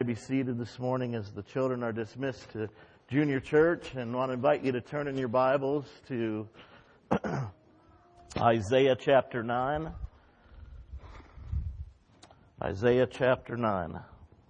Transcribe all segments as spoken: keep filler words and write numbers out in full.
be seated this morning as the children are dismissed to junior church, and want to invite you to turn in your Bibles to Isaiah chapter nine. Isaiah chapter nine.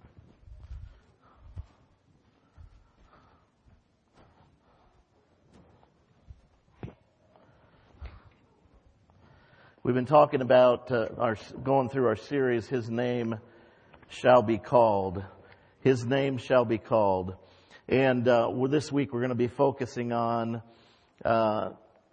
We've been talking about uh, our going through our series, His Name Shall Be Called. His Name Shall Be Called. And uh, well, this week we're going to be focusing on uh,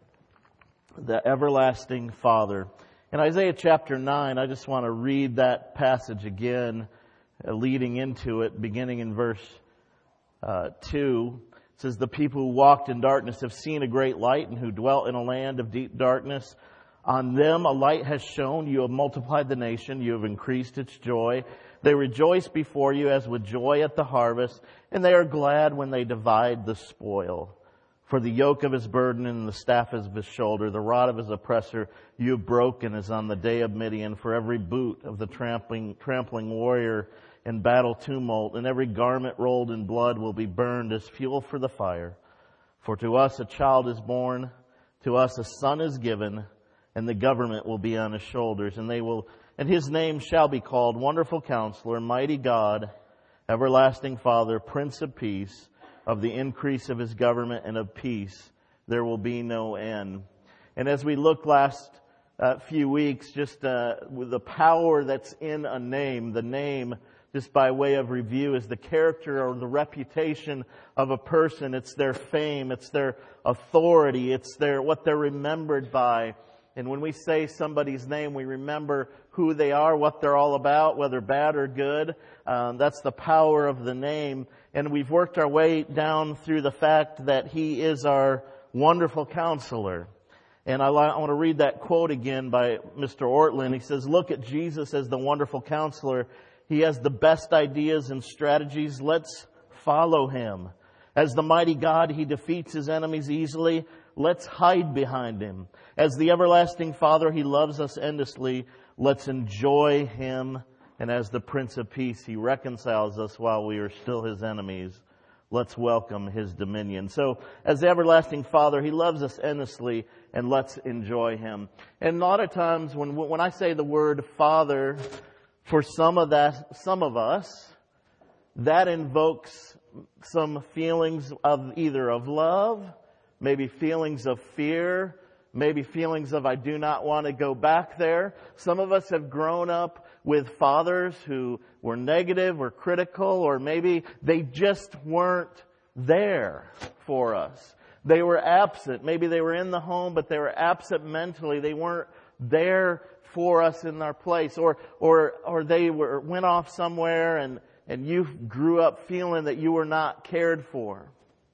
the Everlasting Father. In Isaiah chapter nine, I just want to read that passage again, uh, leading into it, beginning in verse uh, two. It says, "The people who walked in darkness have seen a great light, and who dwelt in a land of deep darkness. On them a light has shone. You have multiplied the nation. You have increased its joy. They rejoice before you as with joy at the harvest, and they are glad when they divide the spoil. For the yoke of his burden and the staff of his shoulder, the rod of his oppressor, you have broken as on the day of Midian. For every boot of the trampling, trampling warrior in battle tumult, and every garment rolled in blood will be burned as fuel for the fire. For to us a child is born, to us a son is given, and the government will be on his shoulders, and they will, and his name shall be called Wonderful Counselor, Mighty God, Everlasting Father, Prince of Peace. Of the increase of his government and of peace there will be no end." And as we looked last uh, few weeks, just uh, with the power that's in a name, the name, just by way of review, is the character or the reputation of a person. It's their fame, it's their authority, it's their what they're remembered by. And when we say somebody's name, we remember who they are, what they're all about, whether bad or good. Um, that's the power of the name. And we've worked our way down through the fact that He is our wonderful counselor. And I, I want to read that quote again by Mister Ortlund. He says, "Look at Jesus as the wonderful counselor. He has the best ideas and strategies. Let's follow Him. As the mighty God, He defeats His enemies easily. Let's hide behind Him. As the everlasting Father, He loves us endlessly. Let's enjoy Him. And as the Prince of Peace, He reconciles us while we are still His enemies. Let's welcome His dominion." So, as the everlasting Father, He loves us endlessly, and let's enjoy Him. And a lot of times, when when I say the word Father, for some of that, some of us, that invokes some feelings of either of love, maybe feelings of fear, maybe feelings of I do not want to go back there. Some of us have grown up with fathers who were negative or critical, or maybe they just weren't there for us. They were absent. Maybe they were in the home, but they were absent mentally. They weren't there for us in our place. Or or or they were went off somewhere, and, and you grew up feeling that you were not cared for.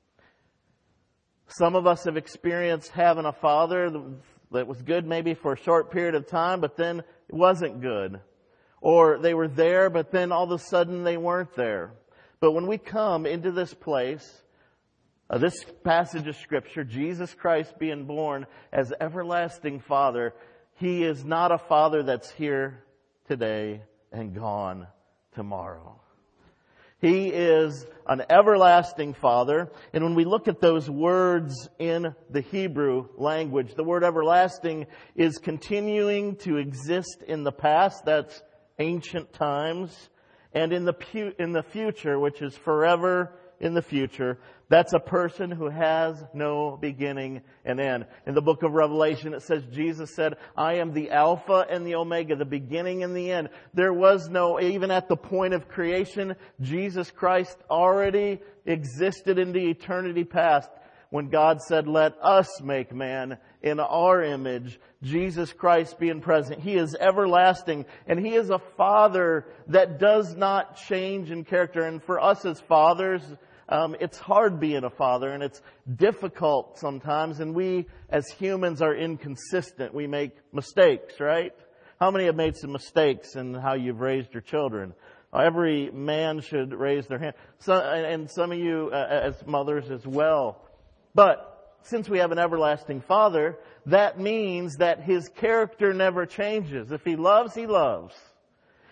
Some of us have experienced having a father that was good maybe for a short period of time, but then it wasn't good. Or they were there, but then all of a sudden they weren't there. But when we come into this place, uh, this passage of Scripture, Jesus Christ being born as everlasting Father, He is not a Father that's here today and gone tomorrow. He is an everlasting Father. And when we look at those words in the Hebrew language, the word everlasting is continuing to exist in the past. That's ancient times. And in the pu- in the future, which is forever in the future, that's a person who has no beginning and end. In the book of Revelation, it says, Jesus said, "I am the Alpha and the Omega, the beginning and the end." There was no, even at the point of creation, Jesus Christ already existed into eternity past. When God said, "Let us make man in our image," Jesus Christ being present. He is everlasting, and He is a Father that does not change in character. And for us as fathers, um, it's hard being a father, and it's difficult sometimes. And we, as humans, are inconsistent. We make mistakes, right? How many have made some mistakes in how you've raised your children? Every man should raise their hand. So, and some of you uh, as mothers as well. But since we have an everlasting Father, that means that His character never changes. If He loves, He loves.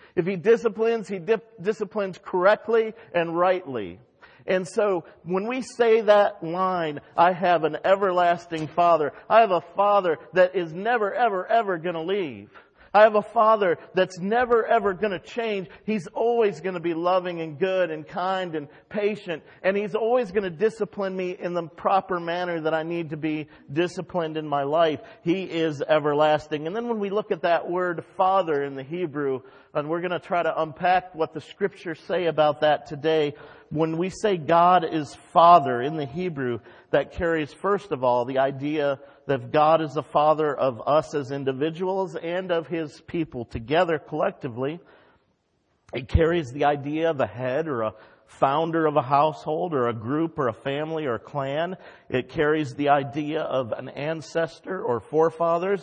If He disciplines, He dip- disciplines correctly and rightly. And so when we say that line, I have an everlasting Father, I have a Father that is never, ever, ever going to leave. I have a Father that's never, ever going to change. He's always going to be loving and good and kind and patient. And He's always going to discipline me in the proper manner that I need to be disciplined in my life. He is everlasting. And then when we look at that word Father in the Hebrew, and we're going to try to unpack what the Scriptures say about that today. When we say God is Father in the Hebrew, that carries, first of all, the idea that God is the Father of us as individuals and of His people together collectively. It carries the idea of a head or a founder of a household or a group or a family or a clan. It carries the idea of an ancestor or forefathers.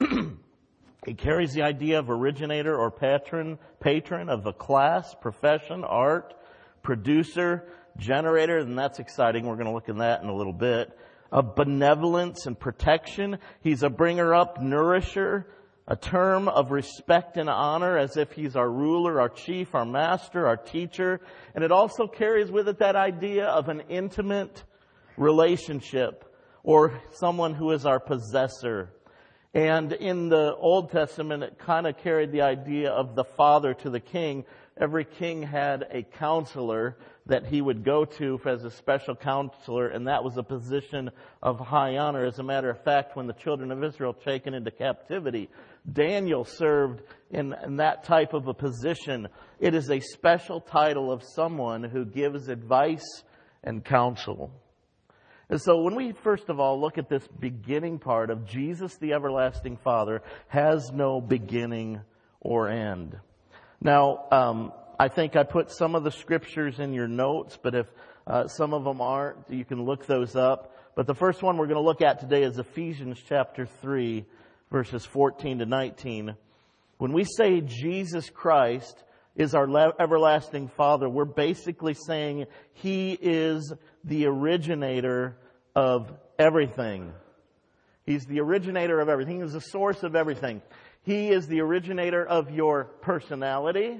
It carries the idea of originator or patron, patron of a class, profession, art, producer, generator, and that's exciting. We're going to look at that in a little bit. Of benevolence and protection. He's a bringer up, nourisher, a term of respect and honor as if He's our ruler, our chief, our master, our teacher. And it also carries with it that idea of an intimate relationship or someone who is our possessor. And in the Old Testament, it kind of carried the idea of the father to the king. Every king had a counselor that he would go to as a special counselor, and that was a position of high honor. As a matter of fact, when the children of Israel were taken into captivity, Daniel served in, in that type of a position. It is a special title of someone who gives advice and counsel. And so when we first of all look at this beginning part of Jesus, the everlasting Father, has no beginning or end. Now, um, I think I put some of the scriptures in your notes, but if uh, some of them aren't, you can look those up. But the first one we're going to look at today is Ephesians chapter three, verses fourteen to nineteen. When we say Jesus Christ is our le- everlasting Father, we're basically saying He is the originator of everything. He's the originator of everything. He's the source of everything. He is the originator of your personality.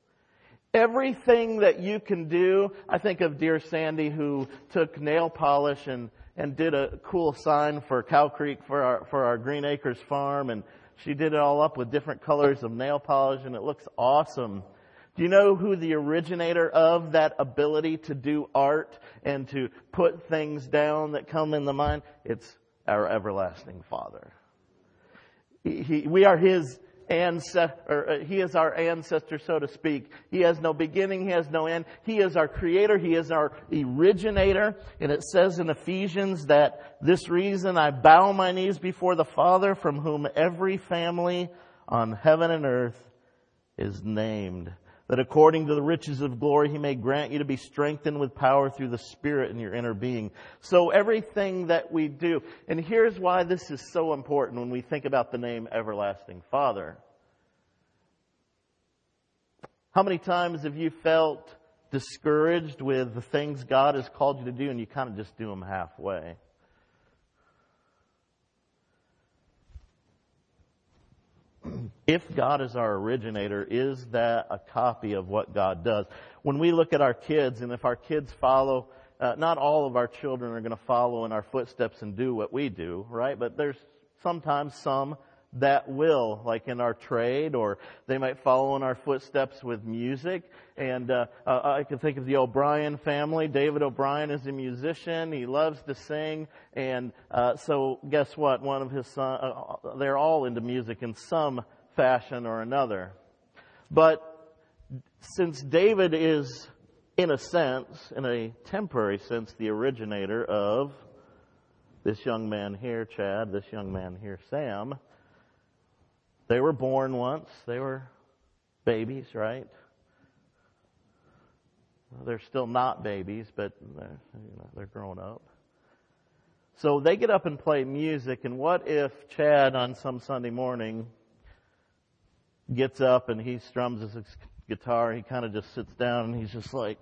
Everything that you can do. I think of dear Sandy, who took nail polish and, and did a cool sign for Cow Creek for our, for our Green Acres farm. And she did it all up with different colors of nail polish, and it looks awesome. Do you know who the originator of that ability to do art and to put things down that come in the mind? It's our everlasting Father. He, he, we are His ancestor. He is our ancestor, so to speak. He has no beginning. He has no end. He is our creator. He is our originator. And it says in Ephesians that this reason I bow my knees before the Father, from whom every family on heaven and earth is named, that according to the riches of glory He may grant you to be strengthened with power through the Spirit in your inner being. So everything that we do, and here's why this is so important when we think about the name Everlasting Father. How many times have you felt discouraged with the things God has called you to do and you kind of just do them halfway? If God is our originator, is that a copy of what God does? When we look at our kids, and if our kids follow, uh, not all of our children are going to follow in our footsteps and do what we do, right? But there's sometimes some that will, like in our trade, or they might follow in our footsteps with music. And uh, uh, I can think of the O'Brien family. David O'Brien is a musician. He loves to sing. And uh, so guess what? One of his sons, uh, they're all into music in some fashion or another. But since David is, in a sense, in a temporary sense, the originator of this young man here, Chad, this young man here, Sam, they were born once. They were babies, right? Well, they're still not babies, but they're, you know, they're grown up. So they get up and play music, and what if Chad on some Sunday morning gets up and he strums his guitar, he kind of just sits down and he's just like,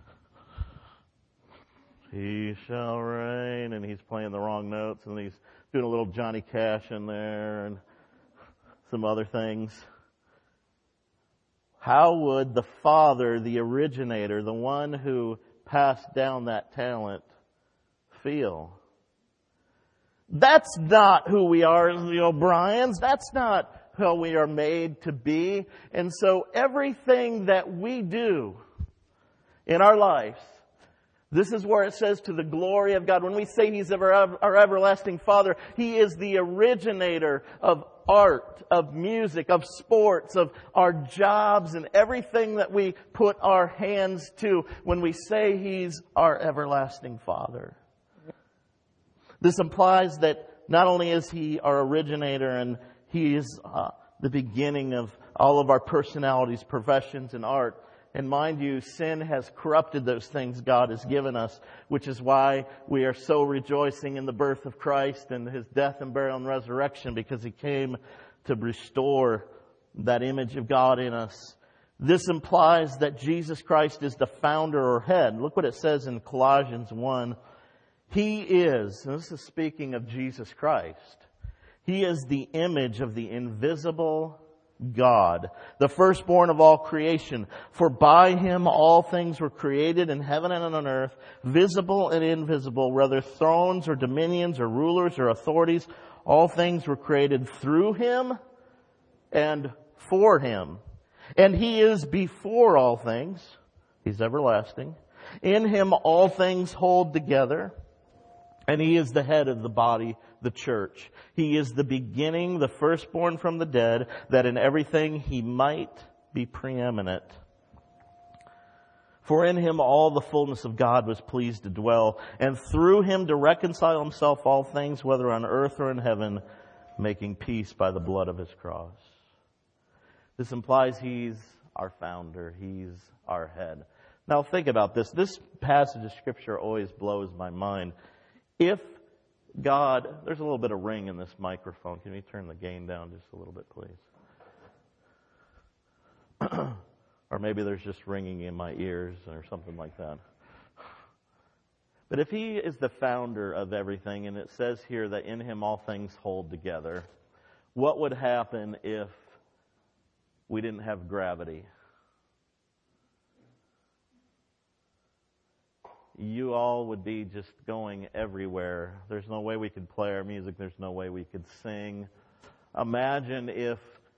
He shall reign, and he's playing the wrong notes, and he's doing a little Johnny Cash in there and some other things. how would the Father, the originator, the one who passed down that talent, feel? That's not who we are as the O'Briens. That's not how we are made to be. And so everything that we do in our lives, this is where it says to the glory of God. When we say He's ever, our everlasting Father, He is the originator of art, of music, of sports, of our jobs, and everything that we put our hands to when we say He's our everlasting Father. This implies that not only is He our originator and He is uh, the beginning of all of our personalities, professions, and art. And mind you, sin has corrupted those things God has given us, which is why we are so rejoicing in the birth of Christ and His death and burial and resurrection, because He came to restore that image of God in us. This implies that Jesus Christ is the founder or head. Look what it says in Colossians one. He is, and this is speaking of Jesus Christ, He is the image of the invisible God, the firstborn of all creation. For by Him all things were created in heaven and on earth, visible and invisible, whether thrones or dominions or rulers or authorities. All things were created through Him and for Him. And He is before all things. He's everlasting. In Him all things hold together. And He is the head of the body, the church. He is the beginning, the firstborn from the dead, that in everything He might be preeminent. For in Him all the fullness of God was pleased to dwell, and through Him to reconcile Himself all things, whether on earth or in heaven, making peace by the blood of His cross. This implies He's our founder. He's our head. Now think about this. This passage of Scripture always blows my mind. If God, there's a little bit of ring in this microphone. Can you turn the gain down just a little bit, please? Or maybe there's just ringing in my ears or something like that. But if He is the founder of everything, and it says here that in Him all things hold together, what would happen if we didn't have gravity? You all would be just going everywhere. There's no way we could play our music. There's no way we could sing. Imagine if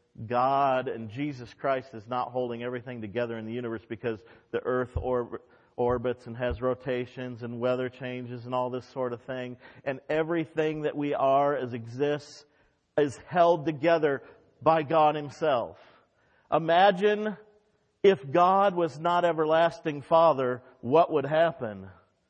God and Jesus Christ is not holding everything together in the universe, because the earth orb- orbits and has rotations and weather changes and all this sort of thing. And everything that we are as exists is held together by God Himself. Imagine if God was not everlasting Father, what would happen?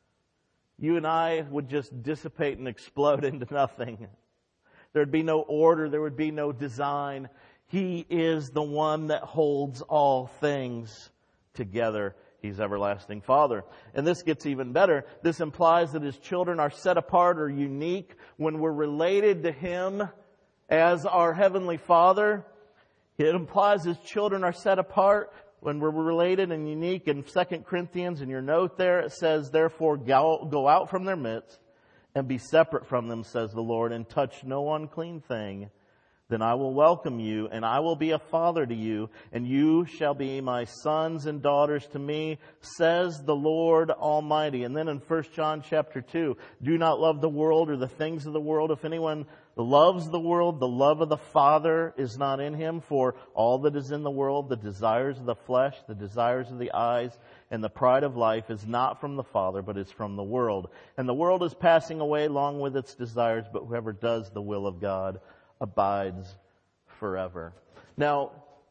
You and I would just dissipate and explode into nothing. There'd be no order. There would be no design. He is the one that holds all things together. He's everlasting Father. And this gets even better. This implies that His children are set apart or unique when we're related to Him as our Heavenly Father. It implies His children are set apart when we're related and unique. In Second Corinthians, in your note there, it says, therefore go, go out from their midst and be separate from them, says the Lord, and touch no unclean thing. Then I will welcome you, and I will be a father to you, and you shall be my sons and daughters to me, says the Lord Almighty. And then in First John chapter two, do not love the world or the things of the world. If anyone loves the world, the love of the Father is not in him. For all that is in the world, the desires of the flesh, the desires of the eyes, and the pride of life is not from the Father, but is from the world. And the world is passing away along with its desires, but whoever does the will of God abides forever. Now,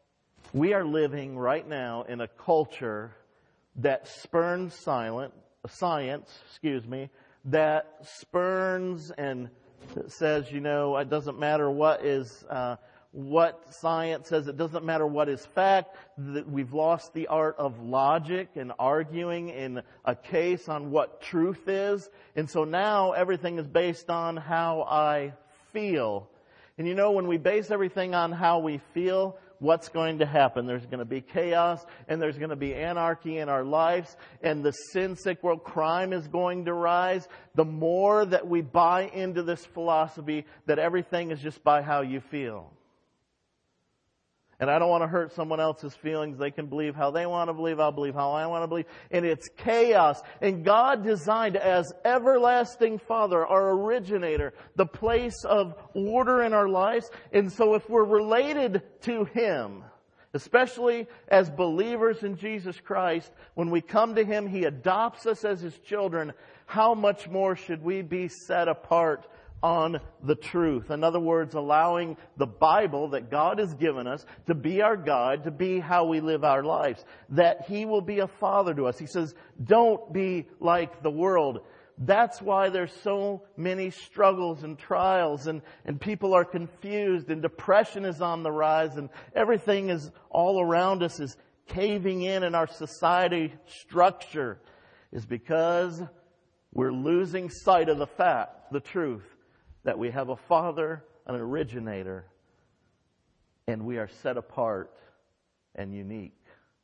we are living right now in a culture that spurns silent, science, excuse me, that spurns and says, you know, it doesn't matter what is uh, what science says. It doesn't matter what is fact. That we've lost the art of logic and arguing in a case on what truth is. And so now everything is based on how I feel. And you know, when we base everything on how we feel, what's going to happen? There's going to be chaos, and there's going to be anarchy in our lives, and the sin-sick world, crime is going to rise. The more that we buy into this philosophy that everything is just by how you feel. And I don't want to hurt someone else's feelings. They can believe how they want to believe. I'll believe how I want to believe. And it's chaos. And God designed as everlasting Father, our originator, the place of order in our lives. And so if we're related to Him, especially as believers in Jesus Christ, when we come to Him, He adopts us as His children. How much more should we be set apart on the truth? In other words, allowing the Bible that God has given us to be our guide, to be how we live our lives. That He will be a father to us. He says, don't be like the world. That's why there's so many struggles and trials, and, and people are confused, and depression is on the rise, and everything is all around us is caving in, and our society structure is because we're losing sight of the fact, the truth, that we have a Father, an originator, and we are set apart and unique.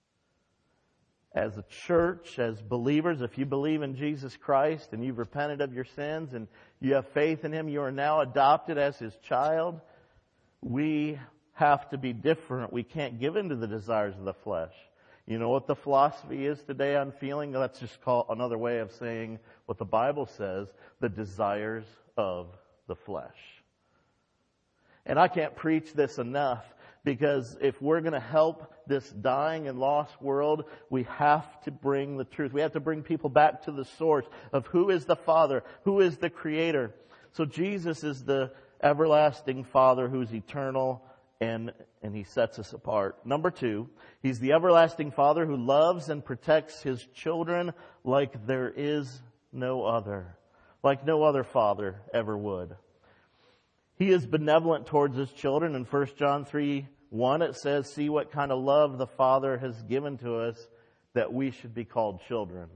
As a church, as believers, if you believe in Jesus Christ and you've repented of your sins and you have faith in Him, you are now adopted as His child. We have to be different. We can't give in to the desires of the flesh. You know what the philosophy is today on feeling? Let's just call another way of saying what the Bible says, the desires of the flesh. And I can't preach this enough, because if we're going to help this dying and lost world, we have to bring the truth. We have to bring people back to the source of who is the Father, who is the Creator. So Jesus is the everlasting Father who's eternal, and, and He sets us apart. Number two, He's the everlasting Father who loves and protects His children like there is no other. Like no other father ever would. He is benevolent towards His children. In First John three one it says, see what kind of love the Father has given to us, that we should be called children.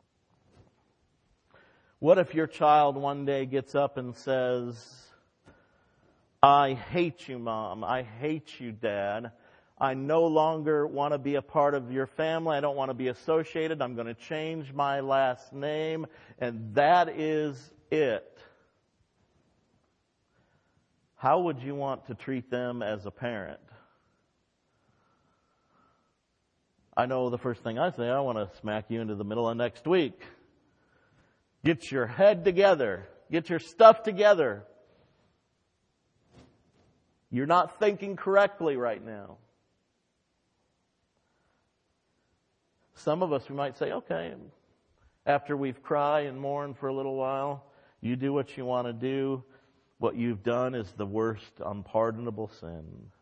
What if your child one day gets up and says, I hate you, Mom. I hate you, Dad. I no longer want to be a part of your family. I don't want to be associated. I'm going to change my last name. And that is it. How would you want to treat them as a parent? I know the first thing I say, I want to smack you into the middle of next week. Get your head together. Get your stuff together. You're not thinking correctly right now. Some of us, we might say, okay, after we've cried and mourned for a little while, you do what you want to do. What you've done is the worst unpardonable sin.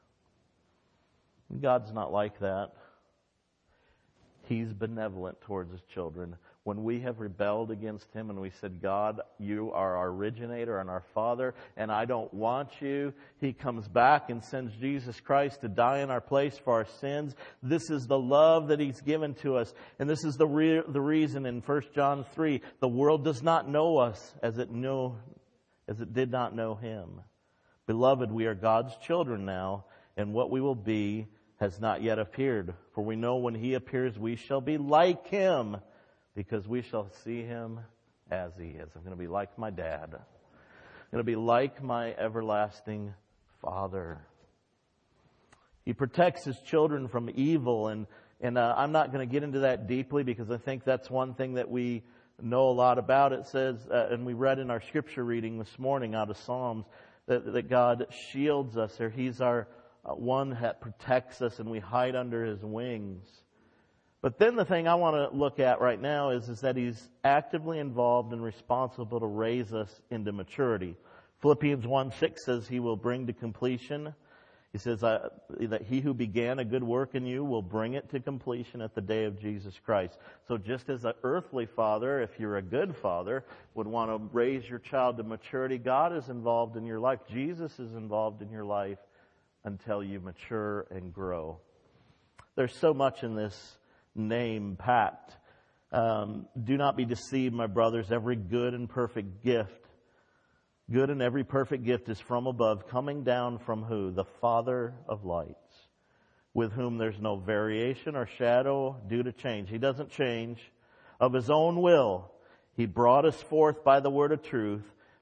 God's not like that. He's benevolent towards His children. When we have rebelled against Him and we said, God, you are our originator and our Father, and I don't want you, He comes back and sends Jesus Christ to die in our place for our sins. This is the love that He's given to us. And this is the re- the reason in First John three, the world does not know us as it knew, as it did not know Him. Beloved, we are God's children now, and what we will be has not yet appeared. For we know when He appears, we shall be like Him, because we shall see Him as He is. I'm going to be like my dad. I'm going to be like my everlasting Father. He protects His children from evil. And, and uh, I'm not going to get into that deeply, because I think that's one thing that we know a lot about. It says, uh, and we read in our scripture reading this morning out of Psalms, that, that God shields us, or He's our uh, one that protects us, and we hide under His wings. But then the thing I want to look at right now is, is that He's actively involved and responsible to raise us into maturity. Philippians one six says He will bring to completion. He says uh, that He who began a good work in you will bring it to completion at the day of Jesus Christ. So just as an earthly father, if you're a good father, would want to raise your child to maturity, God is involved in your life. Jesus is involved in your life until you mature and grow. There's so much in this name packed. Um, do not be deceived, my brothers. Every good and perfect gift, good and every perfect gift is from above, coming down from who? The Father of lights, with whom there's no variation or shadow due to change. He doesn't change. Of His own will, He brought us forth by the word of truth,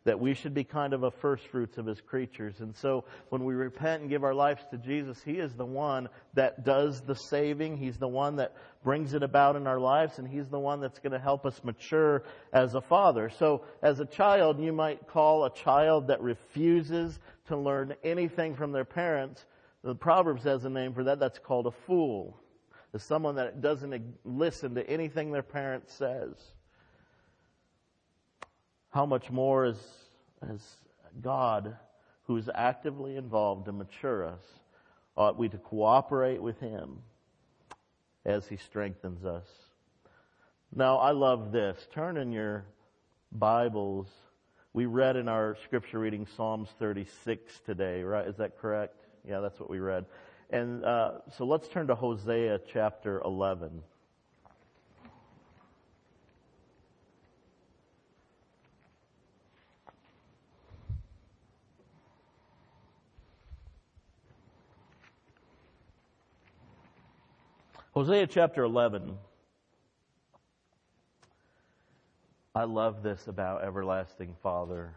that we should be kind of a first fruits of His creatures. And so when we repent and give our lives to Jesus, He is the one that does the saving. He's the one that brings it about in our lives, and He's the one that's going to help us mature as a father. So as a child, you might call a child that refuses to learn anything from their parents. The Proverbs has a name for that. That's called a fool. It's someone that doesn't listen to anything their parent says. How much more is as God, who is actively involved to mature us, ought we to cooperate with Him as He strengthens us. Now, I love this. Turn in your Bibles. We read in our scripture reading Psalms thirty-six today, right? Is that correct? Yeah, that's what we read. And uh, so let's turn to Hosea chapter eleven. Hosea chapter eleven. I love this about everlasting Father.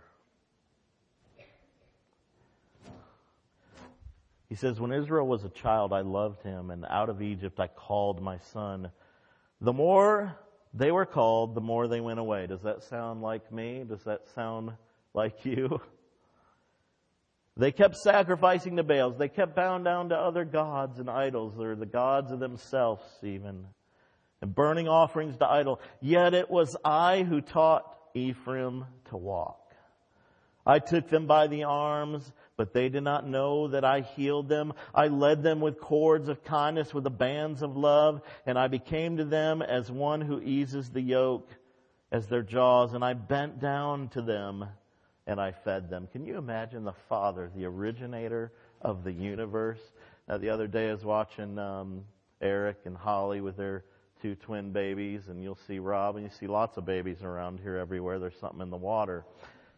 He says, when Israel was a child, I loved him, and out of Egypt I called my son. The more they were called, the more they went away. Does that sound like me? Does that sound like you? They kept sacrificing to Baals. They kept bowing down to other gods and idols, or the gods of themselves even, and burning offerings to idol. Yet it was I who taught Ephraim to walk. I took them by the arms, but they did not know that I healed them. I led them with cords of kindness, with the bands of love, and I became to them as one who eases the yoke as their jaws, and I bent down to them and I fed them. Can you imagine the Father, the originator of the universe? Now, the other day I was watching um, Eric and Holly with their two twin babies, and you'll see Rob, and you see lots of babies around here everywhere. There's something in the water.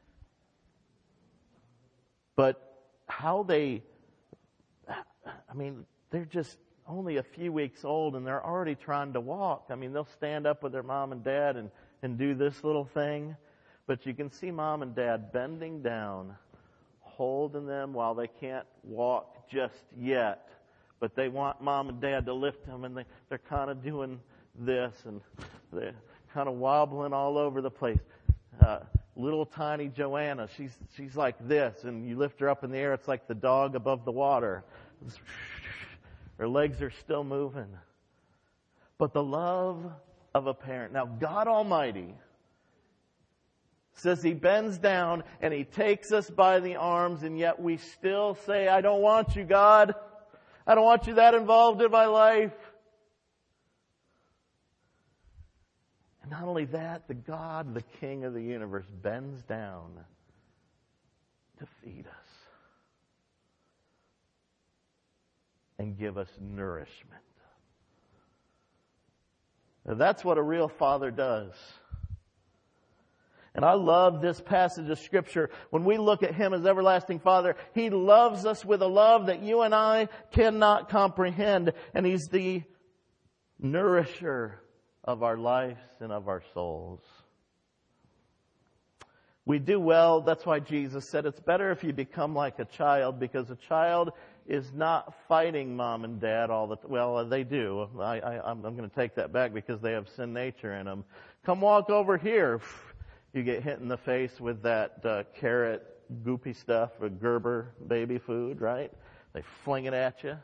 But how they, I mean, they're just only a few weeks old, and they're already trying to walk. I mean, they'll stand up with their mom and dad and, and do this little thing. But you can see mom and dad bending down, holding them while they can't walk just yet. But they want mom and dad to lift them, and they, they're kind of doing this, and they're kind of wobbling all over the place. Uh, little tiny Joanna, she's she's like this, and you lift her up in the air, it's like the dog above the water. Her legs are still moving. But the love of a parent. Now, God Almighty says He bends down and He takes us by the arms, and yet we still say, I don't want you, God. I don't want you that involved in my life. And not only that, the God, the King of the universe, bends down to feed us and give us nourishment. Now, that's what a real father does. And I love this passage of Scripture. When we look at Him as everlasting Father, He loves us with a love that you and I cannot comprehend. And He's the nourisher of our lives and of our souls. We do well. That's why Jesus said it's better if you become like a child, because a child is not fighting mom and dad all the time. Well, they do. I, I, I'm going to take that back because they have sin nature in them. Come walk over here. You get hit in the face with that uh, carrot goopy stuff, or Gerber baby food, right? They fling it at you.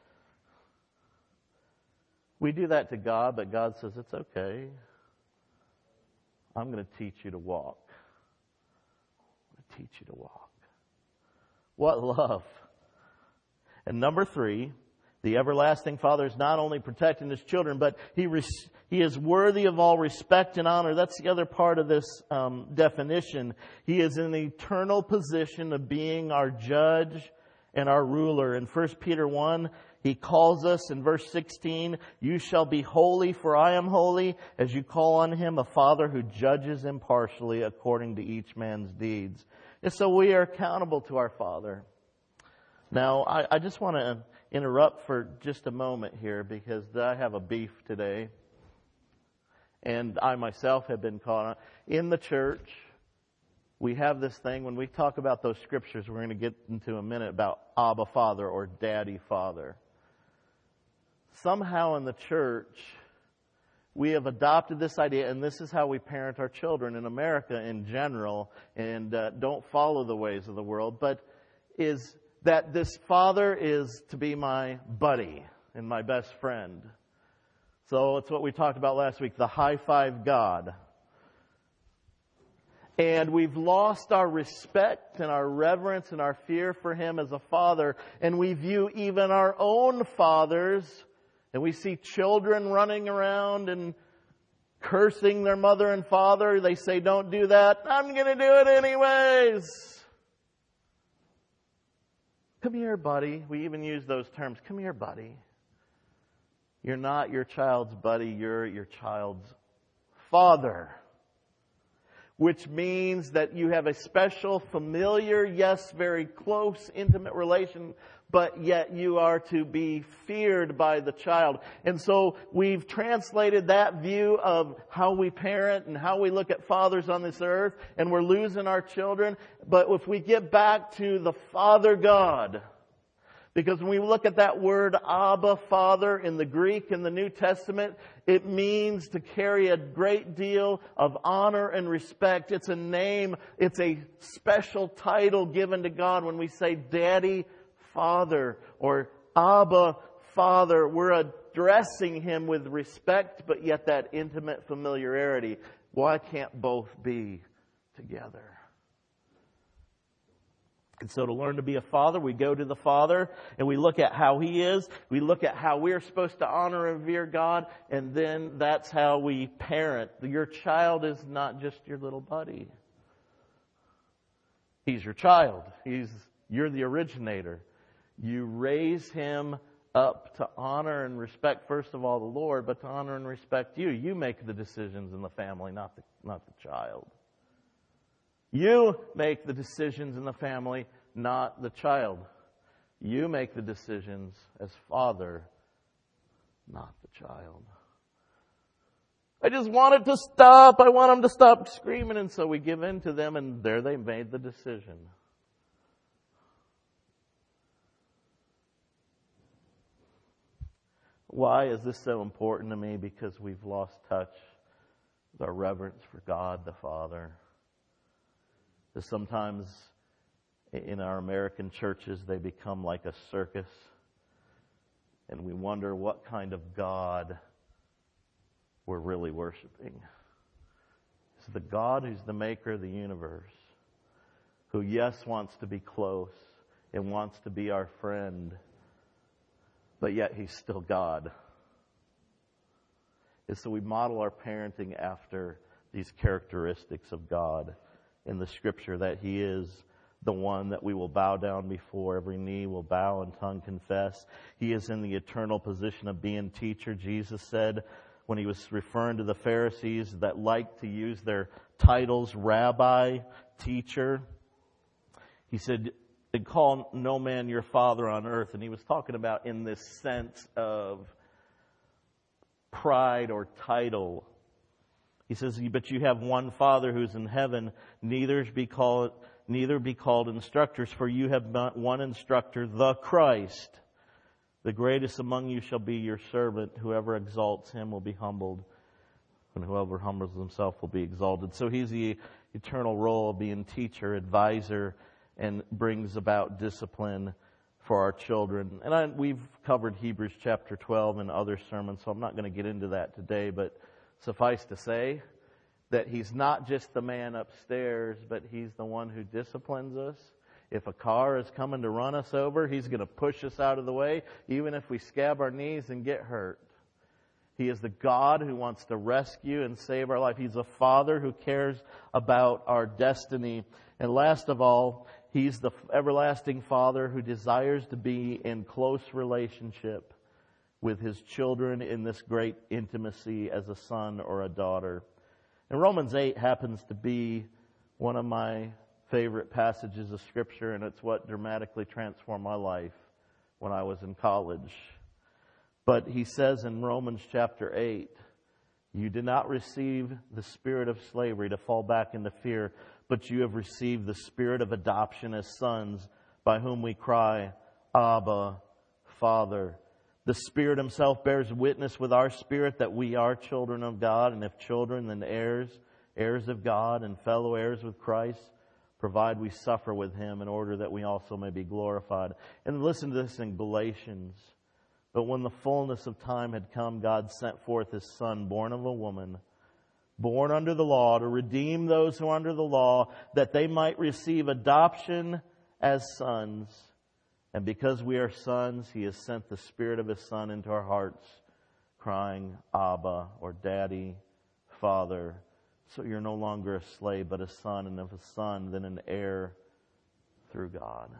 We do that to God, but God says, it's okay. I'm going to teach you to walk. I'm going to teach you to walk. What love. And number three, the everlasting Father is not only protecting His children, but He res- He is worthy of all respect and honor. That's the other part of this um, definition. He is in the eternal position of being our judge and our ruler. In First Peter one, He calls us in verse sixteen, you shall be holy, for I am holy, as you call on Him a Father who judges impartially according to each man's deeds. And so we are accountable to our Father. Now, I, I just want to interrupt for just a moment here, because I have a beef today. And I myself have been caught in the church. we have this thing, when we talk about those scriptures, we're going to get into a minute about Abba Father or Daddy Father. Somehow in the church, we have adopted this idea, and this is how we parent our children in America in general, and uh, don't follow the ways of the world, but is that this father is to be my buddy and my best friend. So it's what we talked about last week, the high five God. And we've lost our respect and our reverence and our fear for Him as a father. And we view even our own fathers, and we see children running around and cursing their mother and father. They say, don't do that. I'm going to do it anyways. Come here, buddy. We even use those terms. Come here, buddy. You're not your child's buddy. You're your child's father. Which means that you have a special, familiar, yes, very close, intimate relation, but yet you are to be feared by the child. And so we've translated that view of how we parent and how we look at fathers on this earth, and we're losing our children. But if we get back to the Father God, because when we look at that word Abba, Father, in the Greek in the New Testament, it means to carry a great deal of honor and respect. It's a name, it's a special title given to God when we say Daddy, Father, or Abba, Father. We're addressing Him with respect, but yet that intimate familiarity. Why can't both be together? And so to learn to be a father, we go to the Father and we look at how He is. We look at how we're supposed to honor and revere God. And then that's how we parent. Your child is not just your little buddy. He's your child. He's, you're the originator. You raise him up to honor and respect, first of all, the Lord, but to honor and respect you. You make the decisions in the family, not the, not the child. You make the decisions in the family, not the child. You make the decisions as father, not the child. I just want it to stop. I want them to stop screaming. And so we give in to them, and there they made the decision. Why is this so important to me? Because we've lost touch with our reverence for God the Father. Sometimes in our American churches, they become like a circus. And we wonder what kind of God we're really worshiping. It's the God who's the maker of the universe, who, yes, wants to be close and wants to be our friend, but yet He's still God. And so we model our parenting after these characteristics of God in the Scripture, that He is the one that we will bow down before. Every knee will bow and tongue confess. He is in the eternal position of being teacher. Jesus said when He was referring to the Pharisees that liked to use their titles, rabbi, teacher, He said, "And call no man your father on earth." And He was talking about in this sense of pride or title. He says, "But you have one Father who's in heaven. Neither be called, neither be called instructors, for you have not one instructor, the Christ. The greatest among you shall be your servant. Whoever exalts him will be humbled, and whoever humbles himself will be exalted." So He's the eternal role of being teacher, advisor, and brings about discipline for our children. And I, we've covered Hebrews chapter twelve in other sermons, so I'm not going to get into that today, but suffice to say that He's not just the man upstairs, but He's the one who disciplines us. If a car is coming to run us over, He's going to push us out of the way, even if we scab our knees and get hurt. He is the God who wants to rescue and save our life. He's a Father who cares about our destiny. And last of all, He's the everlasting Father who desires to be in close relationship with His children in this great intimacy as a son or a daughter. And Romans eight happens to be one of my favorite passages of Scripture, and it's what dramatically transformed my life when I was in college. But he says in Romans chapter eight, "You did not receive the spirit of slavery to fall back into fear, but you have received the Spirit of adoption as sons, by whom we cry, Abba, Father. The Spirit Himself bears witness with our spirit that we are children of God, and if children, then heirs, heirs of God, and fellow heirs with Christ, provide we suffer with Him in order that we also may be glorified. And listen to this in Galatians. But when the fullness of time had come, God sent forth His Son, born of a woman, born under the law, to redeem those who are under the law, that they might receive adoption as sons. And because we are sons, He has sent the Spirit of His Son into our hearts, crying, Abba, or Daddy, Father. So you're no longer a slave, but a son, and if a son, then an heir through God.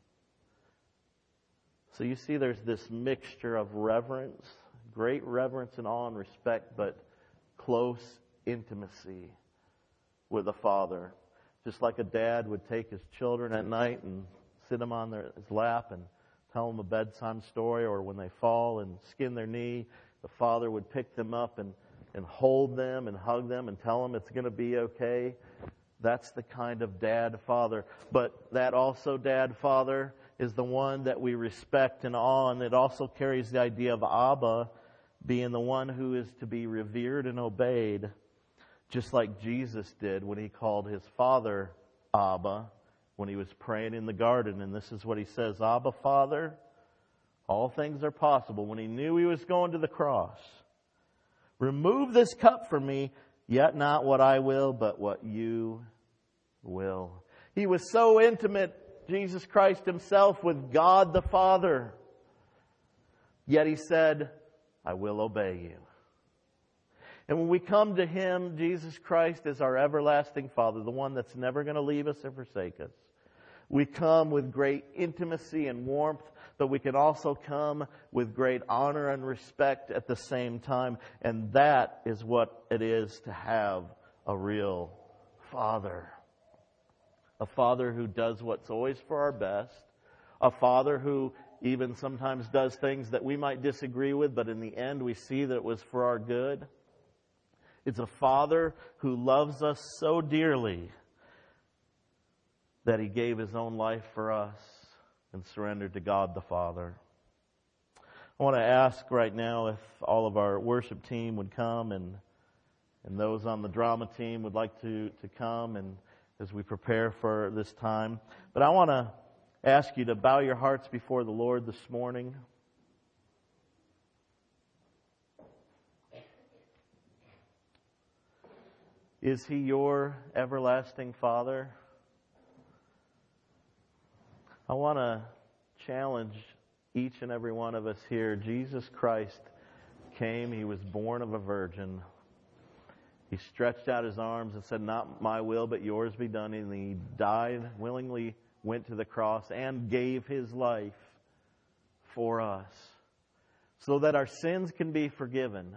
So you see there's this mixture of reverence, great reverence and awe and respect, but close intimacy with a father. Just like a dad would take his children at night and sit them on their, his lap and tell them a bedtime story, or when they fall and skin their knee, the father would pick them up and, and hold them and hug them and tell them it's going to be okay. That's the kind of dad-father. But that also dad-father is the one that we respect and awe, and it also carries the idea of Abba being the one who is to be revered and obeyed, just like Jesus did when He called His Father Abba when He was praying in the garden. And this is what He says, Abba, Father, all things are possible. When He knew He was going to the cross, remove this cup from me, yet not what I will, but what you will. He was so intimate, Jesus Christ Himself, with God the Father. Yet He said, I will obey you. And when we come to Him, Jesus Christ is our everlasting Father, the one that's never going to leave us or forsake us. We come with great intimacy and warmth, but we can also come with great honor and respect at the same time. And that is what it is to have a real Father. A Father who does what's always for our best. A Father who even sometimes does things that we might disagree with, but in the end we see that it was for our good. It's a Father who loves us so dearly that He gave His own life for us and surrendered to God the Father. I want to ask right now if all of our worship team would come, and and those on the drama team would like to, to come and as we prepare for this time. But I want to ask you to bow your hearts before the Lord this morning. Is He your everlasting Father? I want to challenge each and every one of us here. Jesus Christ came. He was born of a virgin. He stretched out His arms and said, not my will, but yours be done. And He died, willingly went to the cross and gave His life for us so that our sins can be forgiven,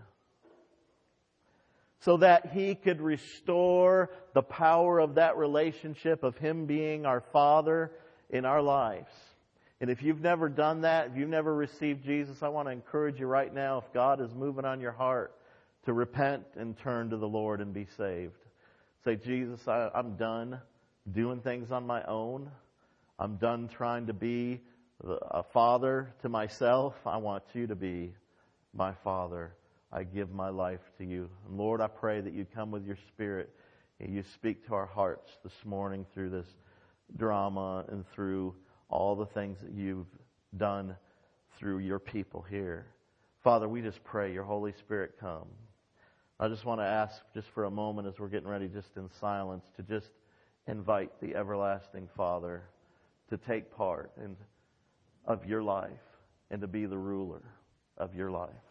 so that He could restore the power of that relationship of Him being our Father in our lives. And if you've never done that, if you've never received Jesus, I want to encourage you right now, if God is moving on your heart, to repent and turn to the Lord and be saved. Say, Jesus, I, I'm done doing things on my own. I'm done trying to be a father to myself. I want You to be my Father. I give my life to You. And Lord, I pray that You come with Your Spirit and You speak to our hearts this morning through this drama and through all the things that You've done through Your people here. Father, we just pray Your Holy Spirit come. I just want to ask just for a moment as we're getting ready, just in silence, to just invite the everlasting Father to take part in, of your life and to be the ruler of your life.